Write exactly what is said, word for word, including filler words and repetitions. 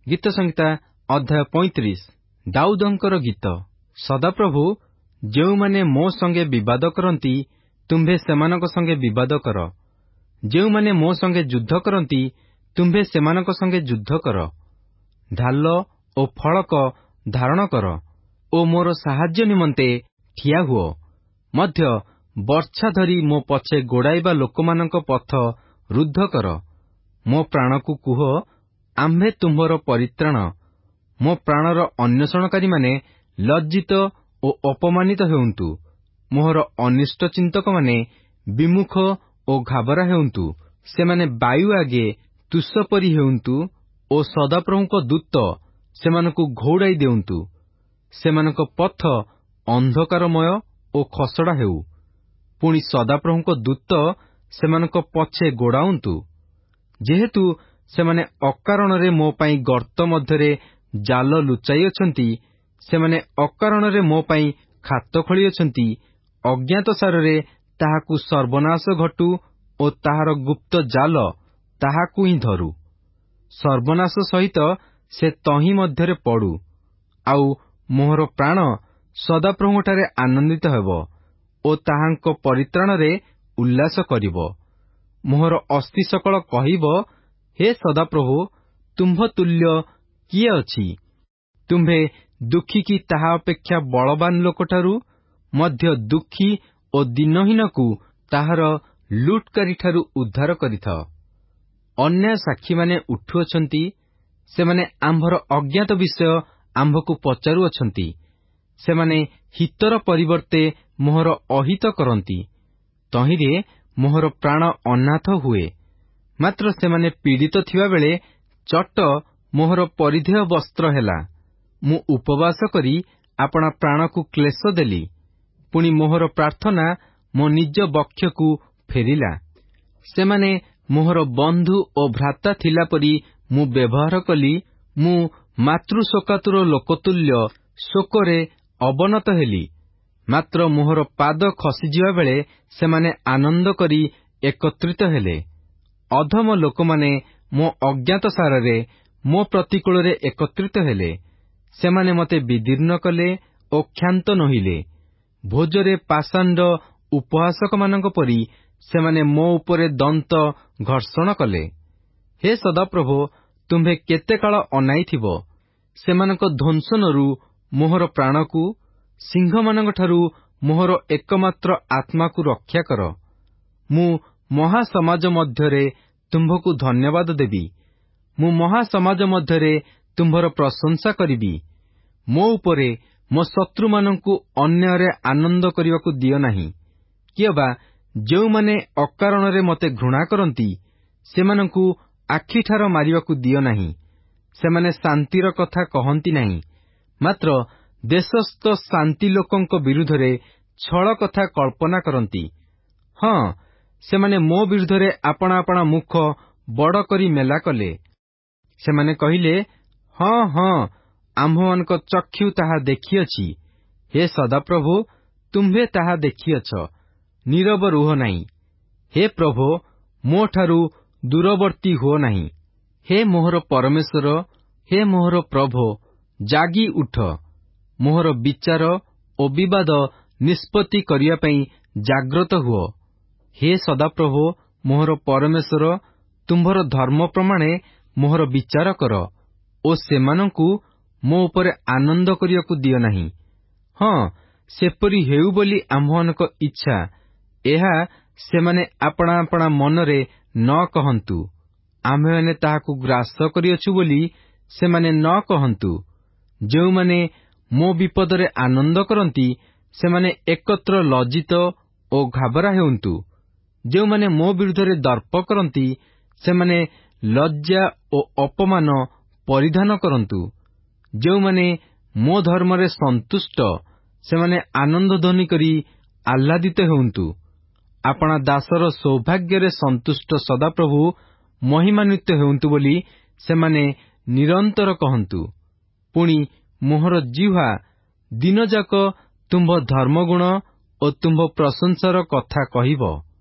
ଗୀତ ସଂହିତା ଅଧ୍ୟାୟ ପଇଁତିରିଶ। ଦାଉଦଙ୍କର ଗୀତ। ସଦାପ୍ରଭୁ, ଯେଉଁମାନେ ମୋ ସଙ୍ଗେ ବିବାଦ କରନ୍ତି, ତୁମ୍ଭେ ସେମାନଙ୍କ ସଙ୍ଗେ ବିବାଦ କର। ଯେଉଁମାନେ ମୋ ସଙ୍ଗେ ଯୁଦ୍ଧ କରନ୍ତି, ତୁମ୍ଭେ ସେମାନଙ୍କ ସଙ୍ଗେ ଯୁଦ୍ଧ କର। ଢାଲ ଓ ଫଳକ ଧାରଣ କର ଓ ମୋର ସାହାଯ୍ୟ ନିମନ୍ତେ ଠିଆ ହୁଅ। ମଧ୍ୟ ବର୍ଚ୍ଛା ଧରି ମୋ ପଛେ ଗୋଡ଼ାଇବା ଲୋକମାନଙ୍କ ପଥ ରୁଦ୍ଧ କର। ମୋ ପ୍ରାଣକୁ କୁହ, ଆମ୍ଭେ ତୁମ୍ଭର ପରିତ୍ରାଣ। ମୋ ପ୍ରାଣର ଅନ୍ୱେଷଣକାରୀମାନେ ଲଜ୍ଜିତ ଓ ଅପମାନିତ ହେଉନ୍ତୁ। ମୋହର ଅନିଷ୍ଟ ଚିନ୍ତକମାନେ ବିମୁଖ ଓ ଘାବରା ହେଉନ୍ତୁ। ସେମାନେ ବାୟୁ ଆଗେ ତୁଷ ପରି ହେଉନ୍ତୁ ଓ ସଦାପ୍ରଭୁଙ୍କ ଦୂତ ସେମାନଙ୍କୁ ଘଉଡ଼ାଇ ଦେଉନ୍ତୁ। ସେମାନଙ୍କ ପଥ ଅନ୍ଧକାରମୟ ଓ ଖସଡ଼ା ହେଉ। ପୁଣି ସଦାପ୍ରଭୁଙ୍କ ଦୂତ ସେମାନଙ୍କ ପଛେ ଗୋଡ଼ାଉନ୍ତୁ। ଯେହେତୁ ସେମାନେ ଅକାରଣରେ ମୋ ପାଇଁ ଗର୍ତ୍ତ ମଧ୍ୟରେ ଜାଲ ଲୁଚାଇଅଛନ୍ତି, ସେମାନେ ଅକାରଣରେ ମୋ ପାଇଁ ଖାତ ଖୋଳିଅଛନ୍ତି, ଅଜ୍ଞାତସାରରେ ତାହାକୁ ସର୍ବନାଶ ଘଟୁ ଓ ତାହାର ଗୁପ୍ତ ଜାଲ ତାହାକୁ ହିଁ ଧରୁ। ସର୍ବନାଶ ସହିତ ସେ ତହିଁ ମଧ୍ୟରେ ପଡ଼ୁ। ଆଉ ମୋହର ପ୍ରାଣ ସଦାପ୍ରଭୁଙ୍କଠାରେ ଆନନ୍ଦିତ ହେବ ଓ ତାହାଙ୍କ ପରିତ୍ରାଣରେ ଉଲ୍ଲାସ କରିବ। ମୋହର ଅସ୍ଥି ସକଳ କହିବ, ହେ ସଦାପ୍ରଭୁ, ତୁମ୍ଭ ତୁଲ୍ୟ କିଏ ଅଛି? ତୁମ୍ଭେ ଦୁଃଖୀକି ତାହା ଅପେକ୍ଷା ବଳବାନ ଲୋକଠାରୁ ମଧ୍ୟ ଦୁଃଖୀ ଓ ଦିନହୀନକୁ ତାହାର ଲୁଟ୍କାରୀଠାରୁ ଉଦ୍ଧାର କରିଥାଅ। ଅନ୍ୟାୟ ସାକ୍ଷୀମାନେ ଉଠୁଅଛନ୍ତି, ସେମାନେ ଆମ୍ଭର ଅଜ୍ଞାତ ବିଷୟ ଆମ୍ଭକୁ ପଚାରୁଅଛନ୍ତି। ସେମାନେ ହିତର ପରିବର୍ତ୍ତେ ମୋହର ଅହିତ କରନ୍ତି। ତହିଁରେ ମୋହର ପ୍ରାଣ ଅନାଥ ହୁଏ। ମାତ୍ର ସେମାନେ ପୀଡ଼ିତ ଥିବାବେଳେ ଚଟ ମୋହର ପରିଧେୟ ବସ୍ତ୍ର ହେଲା। ମୁଁ ଉପବାସ କରି ଆପଣା ପ୍ରାଣକୁ କ୍ଲେଶ ଦେଲି। ପୁଣି ମୋହର ପ୍ରାର୍ଥନା ମୋ ନିଜ ବକ୍ଷକୁ ଫେରିଲା। ସେମାନେ ମୋହର ବନ୍ଧୁ ଓ ଭ୍ରାତା ଥିଲା ପରି ମୁଁ ବ୍ୟବହାର କଲି। ମୁଁ ମାତୃଶୋକାତୁର ଲୋକତୁଲ୍ୟ ଶୋକରେ ଅବନତ ହେଲି। ମାତ୍ର ମୋହର ପାଦ ଖସିଯିବା ବେଳେ ସେମାନେ ଆନନ୍ଦ କରି ଏକତ୍ରିତ ହେଲେ। ଅଧମ ଲୋକମାନେ ମୋ ଅଜ୍ଞାତସାରରେ ମୋ ପ୍ରତିକୂଳରେ ଏକତ୍ରିତ ହେଲେ। ସେମାନେ ମୋତେ ବିଦୀର୍ଣ୍ଣ କଲେ ଓ କ୍ଷାନ୍ତ ନୋହିଲେ। ଭୋଜରେ ପାଷାଣ୍ଡ ଉପହାସକମାନଙ୍କ ପରି ସେମାନେ ମୋ ଉପରେ ଦନ୍ତ ଘର୍ଷଣ କଲେ। ହେ ସଦାପ୍ରଭୁ, ତୁମ୍ଭେ କେତେକାଳ ଅନାଇଥିବ? ସେମାନଙ୍କ ଧ୍ୱଂସନରୁ ମୋହର ପ୍ରାଣକୁ, ସିଂହମାନଙ୍କଠାରୁ ମୋହର ଏକମାତ୍ର ଆତ୍ମାକୁ ରକ୍ଷା କର। ମୁଁ ମହାସମାଜ ମଧ୍ୟରେ ତୁମ୍ଭକୁ ଧନ୍ୟବାଦ ଦେବି। ମୁଁ ମହାସମାଜ ମଧ୍ୟରେ ତୁମ୍ଭର ପ୍ରଶଂସା କରିବି। ମୋ ଉପରେ ମୋ ଶତ୍ରୁମାନଙ୍କୁ ଅନ୍ୟାୟରେ ଆନନ୍ଦ କରିବାକୁ ଦିଅ ନାହିଁ। କିଏବା ଯେଉଁମାନେ ଅକାରଣରେ ମୋତେ ଘୃଣା କରନ୍ତି, ସେମାନଙ୍କୁ ଆଖିଠାର ମାରିବାକୁ ଦିଅ ନାହିଁ। ସେମାନେ ଶାନ୍ତିର କଥା କହନ୍ତି ନାହିଁ, ମାତ୍ର ଦେଶସ୍ଥ ଶାନ୍ତି ଲୋକଙ୍କ ବିରୁଦ୍ଧରେ ଛଳ କଥା କଳ୍ପନା କରନ୍ତି। ହଁ, ସେମାନେ ମୋ ବିରୁଦ୍ଧରେ ଆପଣା ଆପଣା ମୁଖ ବଡ଼ କରି ମେଲା କଲେ। ସେମାନେ କହିଲେ, ହଁ ହଁ, ଆମ୍ଭମାନଙ୍କ ଚକ୍ଷୁ ତାହା ଦେଖିଅଛି। ହେ ସଦାପ୍ରଭୁ, ତୁମ୍ଭେ ତାହା ଦେଖିଅଛ। ନୀରବ ରୁହ ନାହିଁ। ହେ ପ୍ରଭୁ, ମୋଠାରୁ ଦୂରବର୍ତ୍ତୀ ହୁଅ ନାହିଁ। ହେ ମୋହର ପରମେଶ୍ୱର, ହେ ମୋହର ପ୍ରଭୁ, ଜାଗି ଉଠ। ମୋହର ବିଚାର ଓ ବିବାଦ ନିଷ୍ପତ୍ତି କରିବା ପାଇଁ ଜାଗ୍ରତ ହୁଅ। ହେ ସଦାପ୍ରଭୁ, ମୋହର ପରମେଶ୍ୱର, ତୁମ୍ଭର ଧର୍ମ ପ୍ରମାଣେ ମୋହର ବିଚାର କର ଓ ସେମାନଙ୍କୁ ମୋ ଉପରେ ଆନନ୍ଦ କରିବାକୁ ଦିଅ ନାହିଁ। ହଁ, ସେପରି ହେଉ ବୋଲି ଆମ୍ଭମାନଙ୍କ ଇଚ୍ଛା। ଏହା ସେମାନେ ଆପଣା ଆପଣା ମନରେ ନ କହନ୍ତୁ। ଆମ୍ଭେମାନେ ତାହାକୁ ଗ୍ରାସ କରିଅଛୁ ବୋଲି ସେମାନେ ନ କହନ୍ତୁ। ଯେଉଁମାନେ ମୋ ବିପଦରେ ଆନନ୍ଦ କରନ୍ତି, ସେମାନେ ଏକତ୍ର ଲଜ୍ଜିତ ଓ ଘାବରା ହେଉନ୍ତୁ। ଯେଉଁମାନେ ମୋ ବିରୁଦ୍ଧରେ ଦର୍ପ କରନ୍ତି, ସେମାନେ ଲଜ୍ଜା ଓ ଅପମାନ ପରିଧାନ କରନ୍ତୁ। ଯେଉଁମାନେ ମୋ ଧର୍ମରେ ସନ୍ତୁଷ୍ଟ, ସେମାନେ ଆନନ୍ଦ ଧ୍ୱନି କରି ଆହ୍ଲାଦିତ ହେଉନ୍ତୁ। ଆପଣା ଦାସର ସୌଭାଗ୍ୟରେ ସନ୍ତୁଷ୍ଟ ସଦାପ୍ରଭୁ ମହିମାନ୍ୱିତ ହେଉନ୍ତୁ ବୋଲି ସେମାନେ ନିରନ୍ତର କହନ୍ତୁ। ପୁଣି ମୋହର ଜିହ୍ୱା ଦିନଯାକ ତୁମ୍ଭ ଧର୍ମଗୁଣ ଓ ତୁମ୍ଭ ପ୍ରଶଂସାର କଥା କହିବ।